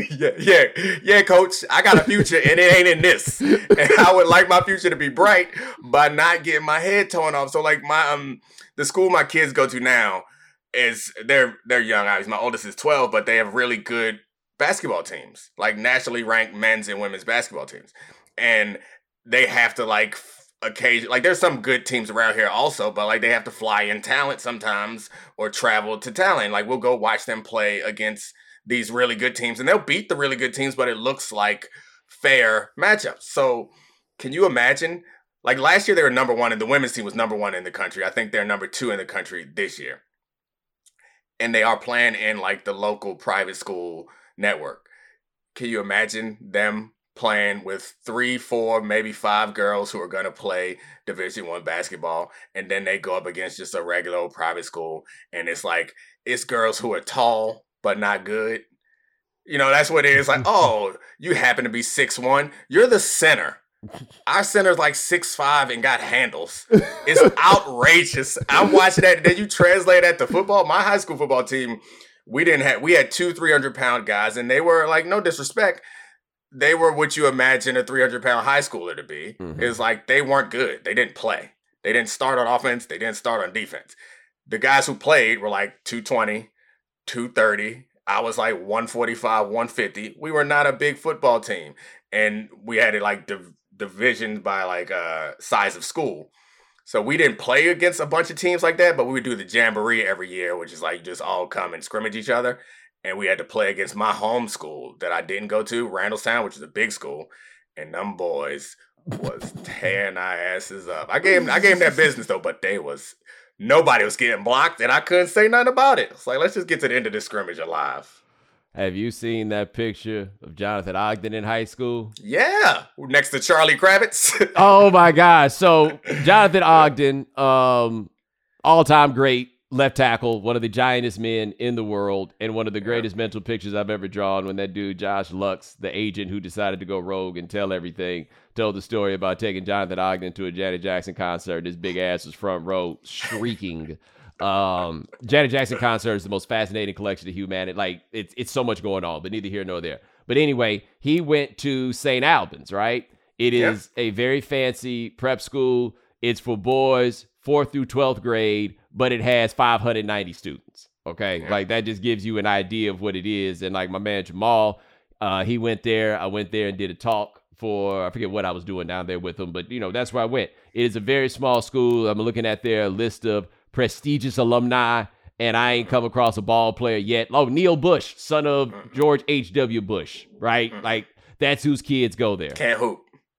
Speaker 2: yeah, coach. I got a future and it ain't in this. And I would like my future to be bright by not getting my head torn off. So like my the school my kids go to now is they're young. Obviously, my oldest is 12, but they have really good basketball teams, like nationally ranked men's and women's basketball teams. And they have to like occasion, like there's some good teams around here also, but like they have to fly in talent sometimes or travel to talent. Like we'll go watch them play against these really good teams and they'll beat the really good teams, but it looks like fair matchups. So can you imagine, like last year they were number 1 and the women's team was number 1 in the country. I think they're number 2 in the country this year. And they are playing in like the local private school network. Can you imagine them playing with 3, 4, maybe 5 girls who are going to play Division I basketball, and then they go up against just a regular old private school, and it's like, it's girls who are tall but not good. You know, that's what it is. Like, oh, you happen to be 6'1", you're the center Our center's like 6'5" and got handles. It's outrageous. I'm watching that. Then you translate that to football. My high school football team, we had 2 300-pound guys, and they were like, no disrespect, they were what you imagine a 300-pound high schooler to be. It's like they weren't good. They didn't play. They didn't start on offense. They didn't start on defense. The guys who played were like 220, 230. I was like 145, 150. We were not a big football team. And we had it like divisions by like size of school. So we didn't play against a bunch of teams like that, but we would do the jamboree every year, which is like just all come and scrimmage each other. And we had to play against my home school that I didn't go to, Randallstown, which is a big school. And them boys was tearing our asses up. I gave them that business though, but nobody was getting blocked, and I couldn't say nothing about it. It's like, let's just get to the end of this scrimmage alive.
Speaker 1: Have you seen that picture of Jonathan Ogden in high school?
Speaker 2: Yeah, next to Charlie Kravitz.
Speaker 1: Oh my gosh! So Jonathan Ogden, all-time great left tackle, one of the giantest men in the world, and one of the greatest mental pictures I've ever drawn. When that dude Josh Lux, the agent who decided to go rogue and tell everything, told the story about taking Jonathan Ogden to a Janet Jackson concert. His big ass was front row, shrieking. Janet Jackson concert is the most fascinating collection of humanity. Like, it's so much going on, but neither here nor there. But anyway, he went to St. Albans, right? It is a very fancy prep school. It's for boys, 4th through 12th grade, but it has 590 students. Okay, like that just gives you an idea of what it is. And like my man Jamal, he went there. I went there and did a talk for, I forget what I was doing down there with him, but that's where I went. It is a very small school. I'm looking at their list of prestigious alumni, and I ain't come across a ball player yet. Oh, Neil Bush, son of George H.W. Bush, right? Like, that's whose kids go there.
Speaker 2: Can't hoop.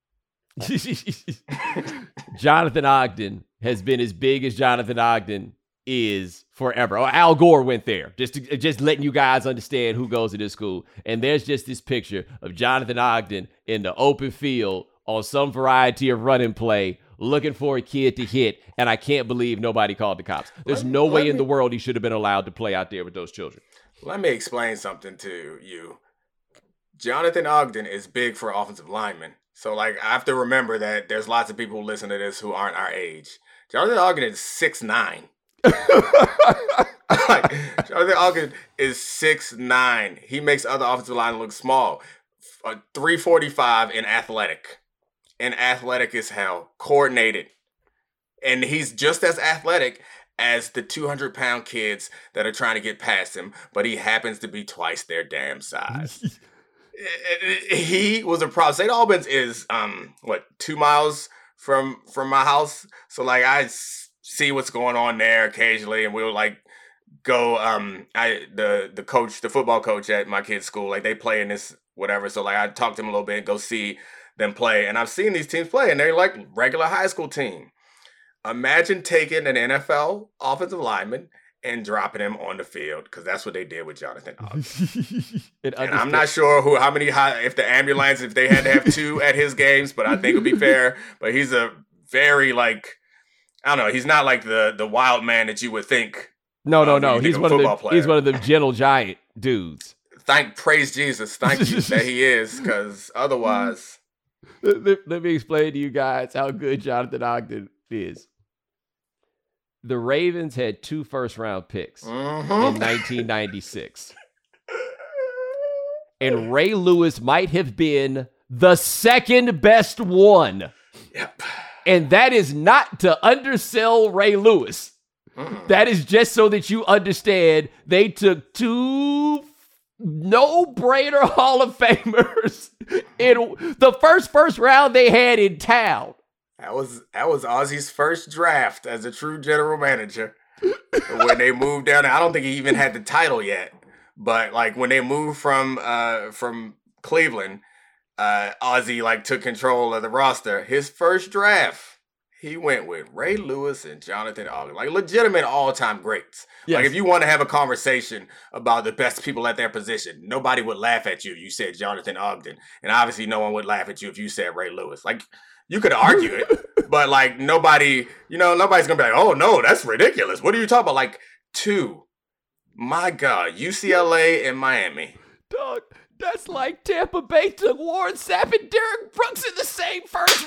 Speaker 1: Jonathan Ogden has been as big as Jonathan Ogden is forever. Oh, Al Gore went there, just letting you guys understand who goes to this school. And there's just this picture of Jonathan Ogden in the open field on some variety of running play, looking for a kid to hit, and I can't believe nobody called the cops. There's no way in the world he should have been allowed to play out there with those children.
Speaker 2: Let me explain something to you. Jonathan Ogden is big for offensive linemen. So, like, I have to remember that there's lots of people who listen to this who aren't our age. Jonathan Ogden is 6'9". Jonathan Ogden is 6'9". He makes other offensive linemen look small. 345 in athletic. And athletic as hell. Coordinated. And he's just as athletic as the 200-pound kids that are trying to get past him, but he happens to be twice their damn size. He was a problem. St. Albans is 2 miles from my house, so like I see what's going on there occasionally, and we'll like go. The football coach at my kid's school, like they play in this whatever. So like I talk to him a little bit and go see them play, and I've seen these teams play, and they're like regular high school team. Imagine taking an NFL offensive lineman and dropping him on the field, because that's what they did with Jonathan Ogden. And I'm not sure if the ambulance, if they had to have 2 at his games, but I think it'll be fair. But he's a very, like, I don't know, he's not like the wild man that you would think.
Speaker 1: No. He's one of the gentle giant dudes.
Speaker 2: Praise Jesus. Thank you that he is, because otherwise.
Speaker 1: Let me explain to you guys how good Jonathan Ogden is. The Ravens had 2 first-round picks in 1996. And Ray Lewis might have been the second best one.
Speaker 2: Yep.
Speaker 1: And that is not to undersell Ray Lewis. That is just so that you understand they took 2 no-brainer Hall of Famers in the first round they had in town.
Speaker 2: That was Ozzy's first draft as a true general manager. When they moved down, I don't think he even had the title yet. But like when they moved from Cleveland, Ozzy like took control of the roster. His first draft, he went with Ray Lewis and Jonathan Ogden, like legitimate all-time greats. Yes. Like if you want to have a conversation about the best people at their position, nobody would laugh at you if you said Jonathan Ogden, and obviously no one would laugh at you if you said Ray Lewis. Like. You could argue it, but like nobody's gonna be like, oh no, that's ridiculous. What are you talking about? Like 2, my God, UCLA and Miami.
Speaker 1: That's like Tampa Bay took Warren Sapp and Derek Brooks in the same first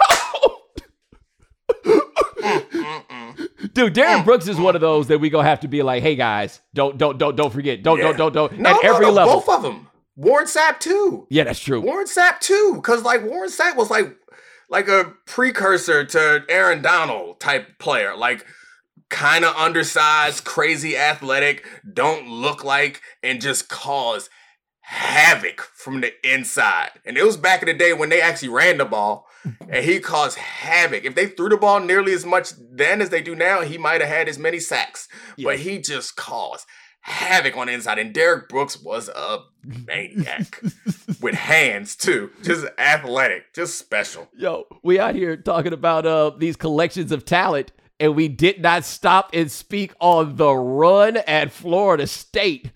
Speaker 1: round. Dude, Derek Brooks is one of those that we gonna have to be like, hey guys, don't forget, don't.
Speaker 2: No,
Speaker 1: at every level,
Speaker 2: both of them. Warren Sapp too.
Speaker 1: Yeah, that's true.
Speaker 2: Warren Sapp too, because like Warren Sapp was like a precursor to Aaron Donald type player, like kind of undersized, crazy athletic, don't look like, and just cause havoc from the inside. And it was back in the day when they actually ran the ball, and he caused havoc. If they threw the ball nearly as much then as they do now, he might have had as many sacks. Yeah. But he just caused havoc on the inside. And Derek Brooks was a maniac with hands too. Just athletic, just special.
Speaker 1: Yo, we out here talking about these collections of talent, and we did not stop and speak on the run at Florida State.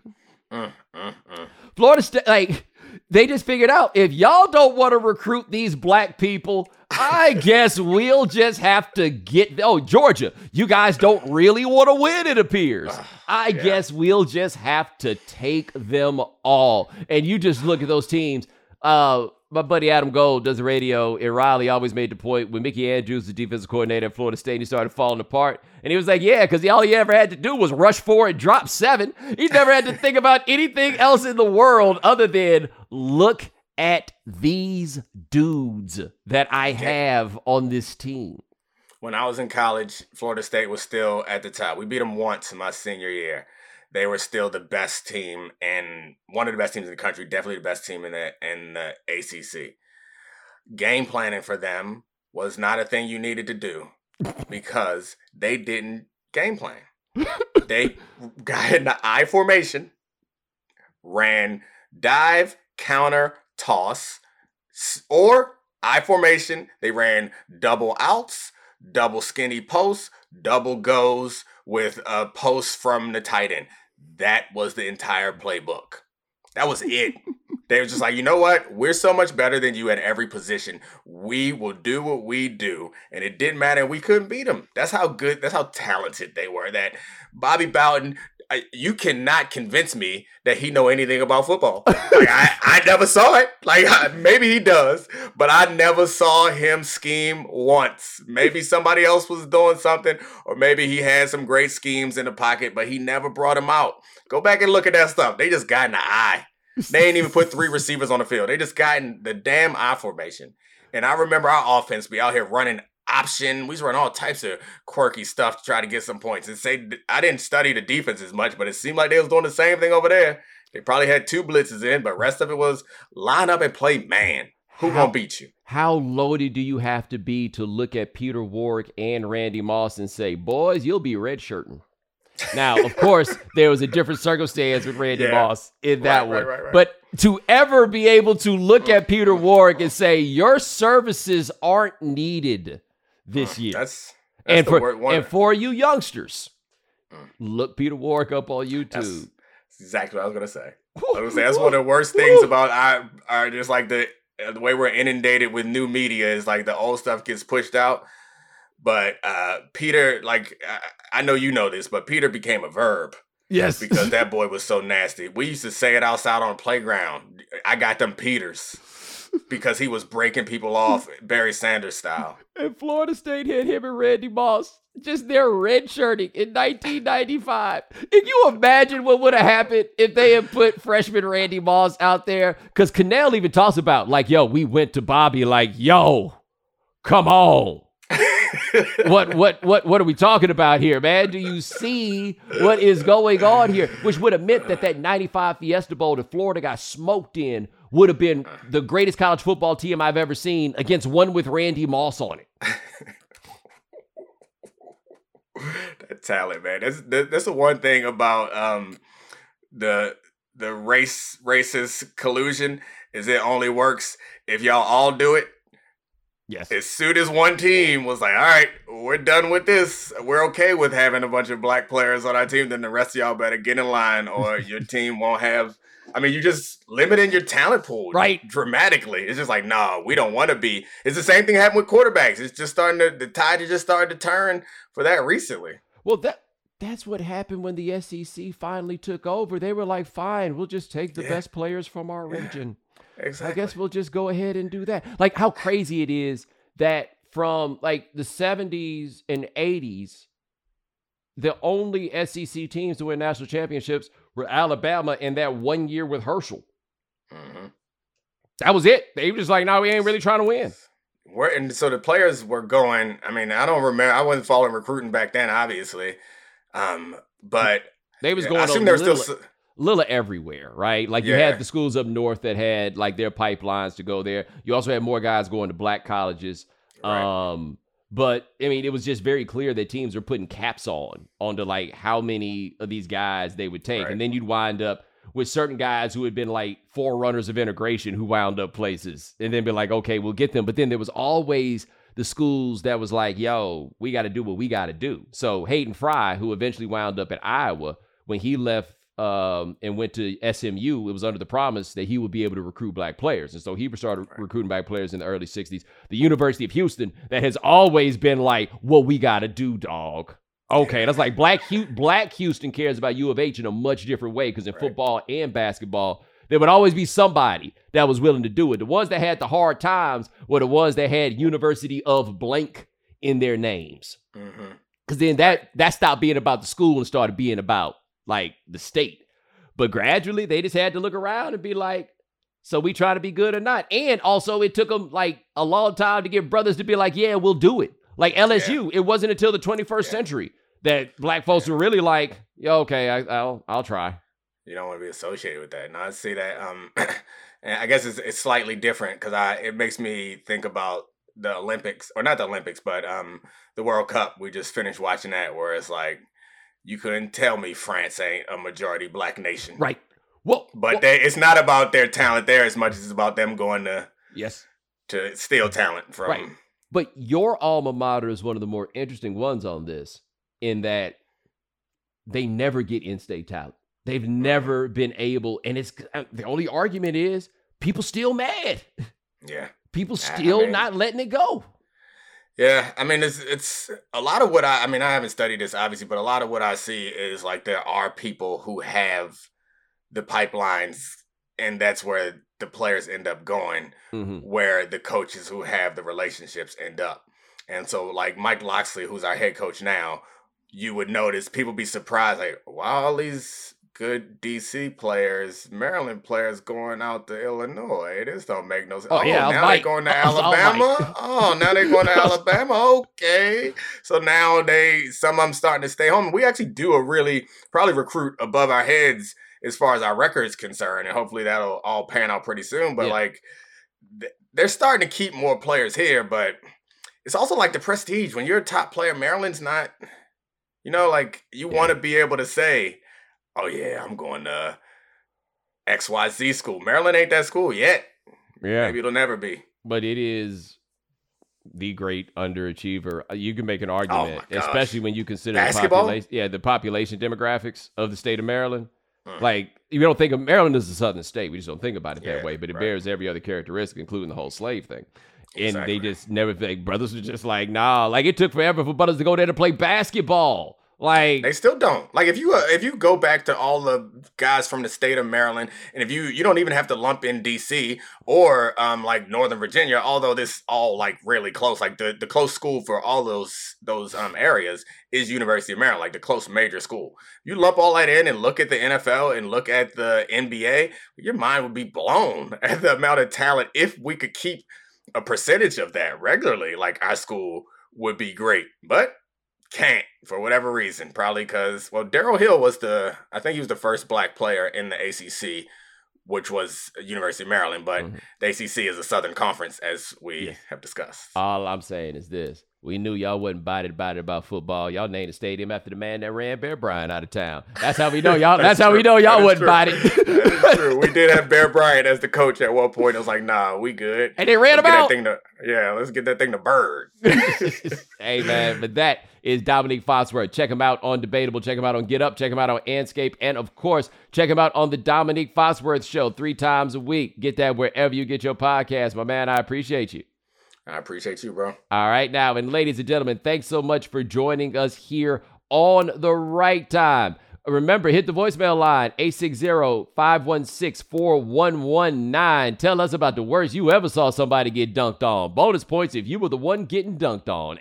Speaker 1: Florida State, like, they just figured out, if y'all don't want to recruit these black people, I guess we'll just have to get... Oh, Georgia, you guys don't really want to win, it appears. I guess we'll just have to take them all. And you just look at those teams. My buddy Adam Gold does the radio in Raleigh, always made the point when Mickey Andrews, the defensive coordinator at Florida State, he started falling apart. And he was like, yeah, because all he ever had to do was rush 4 and drop 7. He never had to think about anything else in the world other than look at these dudes that I have on this team.
Speaker 2: When I was in college, Florida State was still at the top. We beat them once in my senior year. They were still the best team, and one of the best teams in the country, definitely the best team in the ACC. Game planning for them was not a thing you needed to do because they didn't game plan. They got in the I formation, ran dive, counter, toss, or I formation. They ran double outs, double skinny posts, double goes with a post from the tight end. That was the entire playbook. That was it. They were just like, you know what? We're so much better than you at every position. We will do what we do. And it didn't matter. We couldn't beat them. That's how good, that's how talented they were. That Bobby Bowden, you cannot convince me that he know anything about football. Like, I never saw it. Like, maybe he does, but I never saw him scheme once. Maybe somebody else was doing something, or maybe he had some great schemes in the pocket, but he never brought them out. Go back and look at that stuff. They just got in the eye. They ain't even put 3 receivers on the field. They just got in the damn I formation. And I remember our offense be out here running option. We was running all types of quirky stuff to try to get some points. And say I didn't study the defense as much, but it seemed like they was doing the same thing over there. They probably had 2 blitzes in, but rest of it was line up and play man. Who gonna beat you?
Speaker 1: How loaded do you have to be to look at Peter Warrick and Randy Moss and say, boys, you'll be redshirting? Now, of course, there was a different circumstance with Randy Moss in that one. Right. But to ever be able to look at Peter Warrick and say, your services aren't needed this year.
Speaker 2: That's
Speaker 1: and for you youngsters, look Peter Warrick up on YouTube.
Speaker 2: That's exactly what I was going to say. That's one of the worst things about our just like the way we're inundated with new media is like the old stuff gets pushed out. But Peter, like, I know you know this, but Peter became a verb.
Speaker 1: Yes.
Speaker 2: Because that boy was so nasty. We used to say it outside on the playground. I got them Peters. Because he was breaking people off Barry Sanders style.
Speaker 1: And Florida State hit him and Randy Moss. Just their redshirting in 1995. Can you imagine what would have happened if they had put freshman Randy Moss out there? Because Cannell even talks about, like, yo, we went to Bobby like, yo, come on. What are we talking about here, man? Do you see what is going on here? Which would have meant that 95 Fiesta Bowl that Florida got smoked in would have been the greatest college football team I've ever seen against one with Randy Moss on it.
Speaker 2: That talent, man. That's the one thing about the racist collusion is it only works if y'all all do it.
Speaker 1: Yes.
Speaker 2: As soon as one team was like, all right, we're done with this. We're okay with having a bunch of black players on our team. Then the rest of y'all better get in line or your team won't have. I mean, you just limiting your talent pool dramatically. It's just like, no, we don't want to be. It's the same thing happened with quarterbacks. It's just the tide is just starting to turn for that recently.
Speaker 1: Well, that's what happened when the SEC finally took over. They were like, fine, we'll just take the best players from our region.
Speaker 2: Exactly.
Speaker 1: I guess we'll just go ahead and do that. Like how crazy it is that from like the 70s and 80s, the only SEC teams to win national championships were Alabama in that 1 year with Herschel.
Speaker 2: Mm-hmm.
Speaker 1: That was it. They were just like, no, we ain't really trying to win.
Speaker 2: And so the players were going, I mean, I don't remember, I wasn't following recruiting back then, obviously. But
Speaker 1: they was
Speaker 2: I
Speaker 1: going
Speaker 2: assume
Speaker 1: a
Speaker 2: there was
Speaker 1: little,
Speaker 2: still
Speaker 1: little everywhere, right? Like you had the schools up north that had like their pipelines to go there. You also had more guys going to black colleges. Right. But I mean, it was just very clear that teams were putting caps onto like how many of these guys they would take. Right. And then you'd wind up with certain guys who had been like forerunners of integration who wound up places and then be like, okay, we'll get them. But then there was always the schools that was like, yo, we got to do what we got to do. So Hayden Fry, who eventually wound up at Iowa, when he left and went to SMU, it was under the promise that he would be able to recruit black players. And so he started recruiting black players in the early 60s. The University of Houston, that has always been like, what we got to do, dog. Okay, that's like Black Houston cares about U of H in a much different way because in football and basketball, there would always be somebody that was willing to do it. The ones that had the hard times were the ones that had University of blank in their names. Because then that stopped being about the school and started being about like the state. But gradually, they just had to look around and be like, so we try to be good or not? And also, it took them like a long time to get brothers to be like, yeah, we'll do it. Like LSU, it wasn't until the 21st century that black folks were really like, yo, okay, I'll try.
Speaker 2: You don't want to be associated with that. And I see that. And I guess it's slightly different because it makes me think about the Olympics, or not the Olympics, but the World Cup. We just finished watching that, where it's like you couldn't tell me France ain't a majority black nation,
Speaker 1: right? Well,
Speaker 2: it's not about their talent there as much as it's about them going to to steal talent from.
Speaker 1: Right. But your alma mater is one of the more interesting ones on this, in that they never get in-state talent. They've never been able, and it's the only argument is people still mad.
Speaker 2: Yeah.
Speaker 1: People still not letting it go.
Speaker 2: Yeah, I mean, it's a lot of what I haven't studied this, obviously, but a lot of what I see is like there are people who have the pipelines, and that's where the players end up going, where the coaches who have the relationships end up. And so like Mike Locksley, who's our head coach now, you would notice people be surprised, like, wow, all these good DC players, Maryland players going out to Illinois. This don't make no sense. Now they're going to Alabama? Now they're going to Alabama? Okay. So now some of them starting to stay home. We actually do probably recruit above our heads as far as our record is concerned, and hopefully that'll all pan out pretty soon. But like, they're starting to keep more players here, but it's also like the prestige. When you're a top player, Maryland's not, like you want to be able to say, oh yeah, I'm going to XYZ school. Maryland ain't that school yet. Yeah. Maybe it'll never be.
Speaker 1: But it is the great underachiever. You can make an argument, especially when you consider the population demographics of the state of Maryland. Like, you don't think of Maryland as a southern state. We just don't think about it that way. But it bears every other characteristic, including the whole slave thing. And they just never think, brothers are just like, nah. Like, it took forever for brothers to go there to play basketball. Like,
Speaker 2: they still don't. Like, if you go back to all the guys from the state of Maryland, and if you don't even have to lump in DC or like Northern Virginia, although this all like really close. Like the close school for all those areas is University of Maryland, like the close major school. You lump all that in and look at the NFL and look at the NBA, your mind would be blown at the amount of talent. If we could keep a percentage of that regularly, like our school would be great, but can't for whatever reason. Probably because, Darrell Hill I think he was the first black player in the ACC, which was University of Maryland, but the ACC is a Southern Conference, as we have discussed.
Speaker 1: All I'm saying is this. We knew y'all wasn't bited about football. Y'all named the stadium after the man that ran Bear Bryant out of town. That's how we know y'all. That's how we know y'all wasn't bited.
Speaker 2: That is true. We did have Bear Bryant as the coach at one point. It was like, nah, we good.
Speaker 1: And they ran him out.
Speaker 2: Let's get that thing to Bird.
Speaker 1: Hey man, but that is Dominique Foxworth. Check him out on Debatable. Check him out on Get Up. Check him out on Anscape, and of course, check him out on the Dominique Foxworth Show 3 times a week. Get that wherever you get your podcast, my man. I appreciate you.
Speaker 2: I appreciate you, bro.
Speaker 1: All right, now, and ladies and gentlemen, thanks so much for joining us here on the right time. Remember, hit the voicemail line, 860-516-4119. Tell us about the worst you ever saw somebody get dunked on. Bonus points if you were the one getting dunked on.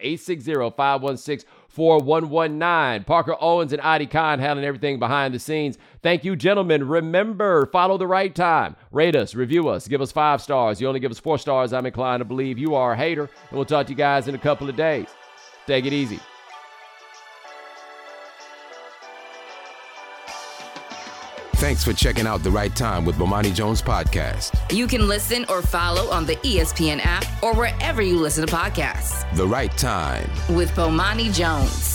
Speaker 1: 860-516-4119. Parker Owens and Adi Khan handling everything behind the scenes. Thank you, gentlemen. Remember, follow the right time. Rate us, review us, give us 5 stars. You only give us 4 stars, I'm inclined to believe you are a hater. And we'll talk to you guys in a couple of days. Take it easy.
Speaker 8: Thanks for checking out The Right Time with Bomani Jones podcast.
Speaker 9: You can listen or follow on the ESPN app or wherever you listen to podcasts.
Speaker 8: The Right Time
Speaker 9: with Bomani Jones.